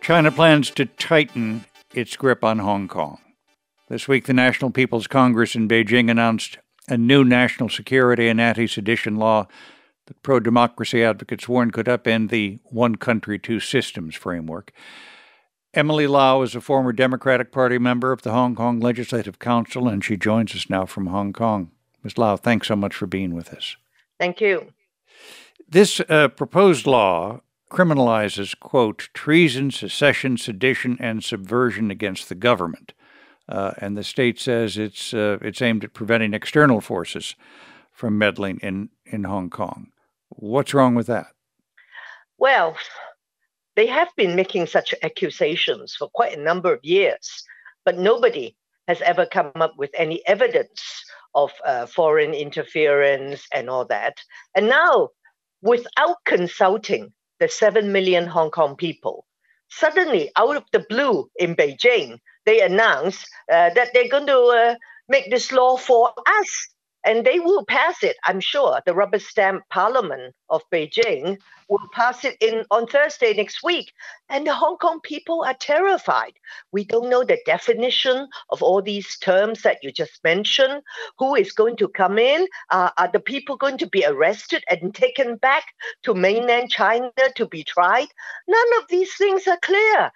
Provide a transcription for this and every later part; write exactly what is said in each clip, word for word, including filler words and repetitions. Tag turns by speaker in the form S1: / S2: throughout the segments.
S1: China plans to tighten its grip on Hong Kong. This week, the National People's Congress in Beijing announced a new national security and anti-sedition law that pro-democracy advocates warn could upend the one country, two systems framework. Emily Lau is a former Democratic Party member of the Hong Kong Legislative Council, and she joins us now from Hong Kong. Miz Lau, thanks so much for being with us.
S2: Thank you.
S1: This uh, proposed law criminalizes, quote, treason, secession, sedition, and subversion against the government. Uh, and the state says it's uh, it's aimed at preventing external forces from meddling in, in Hong Kong. What's wrong with that?
S2: Well, they have been making such accusations for quite a number of years, but nobody has ever come up with any evidence of uh, foreign interference and all that. And now, without consulting the seven million Hong Kong people, suddenly, out of the blue in Beijing, they announced uh, that they're going to uh, make this law for us. And they will pass it, I'm sure. The rubber stamp parliament of Beijing will pass it in on Thursday next week. And the Hong Kong people are terrified. We don't know the definition of all these terms that you just mentioned. Who is going to come in? Uh, are the people going to be arrested and taken back to mainland China to be tried? None of these things are clear.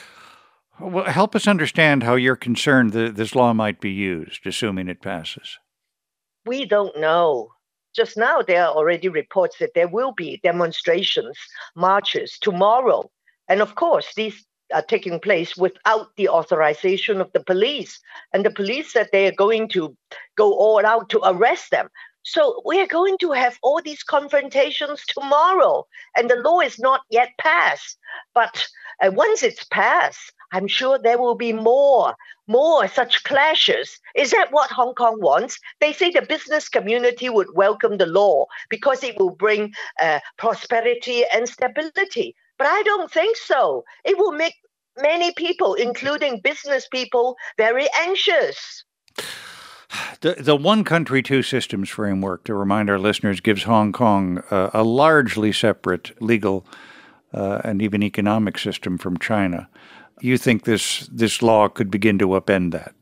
S1: Well, help us understand how you're concerned that this law might be used, assuming it passes.
S2: We don't know. Just now, there are already reports that there will be demonstrations, marches tomorrow. And of course, these are taking place without the authorization of the police. And the police said they are going to go all out to arrest them. So we are going to have all these confrontations tomorrow. And the law is not yet passed. But uh, once it's passed, I'm sure there will be more, more such clashes. Is that what Hong Kong wants? They say the business community would welcome the law because it will bring uh, prosperity and stability. But I don't think so. It will make many people, including business people, very anxious.
S1: The, the one country, two systems framework, to remind our listeners, gives Hong Kong uh, a largely separate legal uh, and even economic system from China. You think this this law could begin to upend that?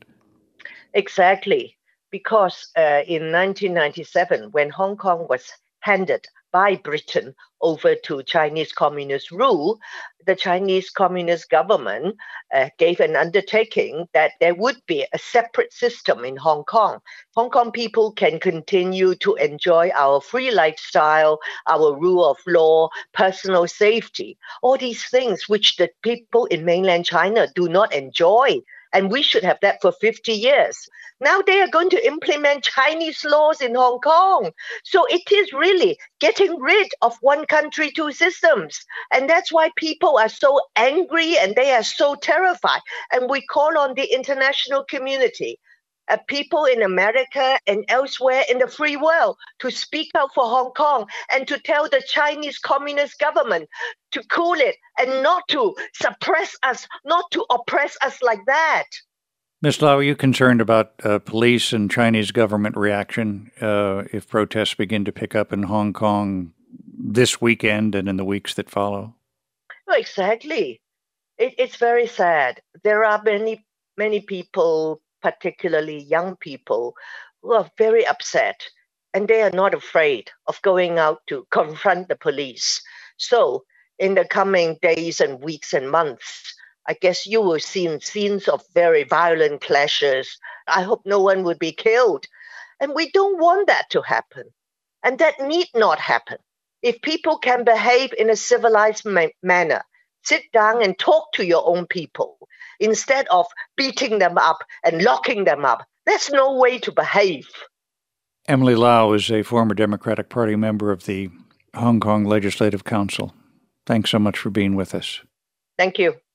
S2: Exactly, because uh, in nineteen ninety-seven, when Hong Kong was handed by Britain over to Chinese communist rule, the Chinese communist government uh, gave an undertaking that there would be a separate system in Hong Kong. Hong Kong people can continue to enjoy our free lifestyle, our rule of law, personal safety, all these things which the people in mainland China do not enjoy. And we should have that for fifty years. Now they are going to implement Chinese laws in Hong Kong. So it is really getting rid of one country, two systems. And that's why people are so angry and they are so terrified. And we call on the international community, uh, people in America and elsewhere in the free world, to speak out for Hong Kong and to tell the Chinese Communist government to cool it and not to suppress us, not to oppress us like that.
S1: Miz Lau, are you concerned about uh, police and Chinese government reaction uh, if protests begin to pick up in Hong Kong this weekend and in the weeks that follow?
S2: Oh, exactly. It, it's very sad. There are many, many people, particularly young people, who are very upset, and they are not afraid of going out to confront the police. So in the coming days and weeks and months, I guess you will see scenes of very violent clashes. I hope no one would be killed. And we don't want that to happen. And that need not happen. If people can behave in a civilized ma- manner, sit down and talk to your own people instead of beating them up and locking them up, that's no way to behave.
S1: Emily Lau is a former Democratic Party member of the Hong Kong Legislative Council. Thanks so much for being with us.
S2: Thank you.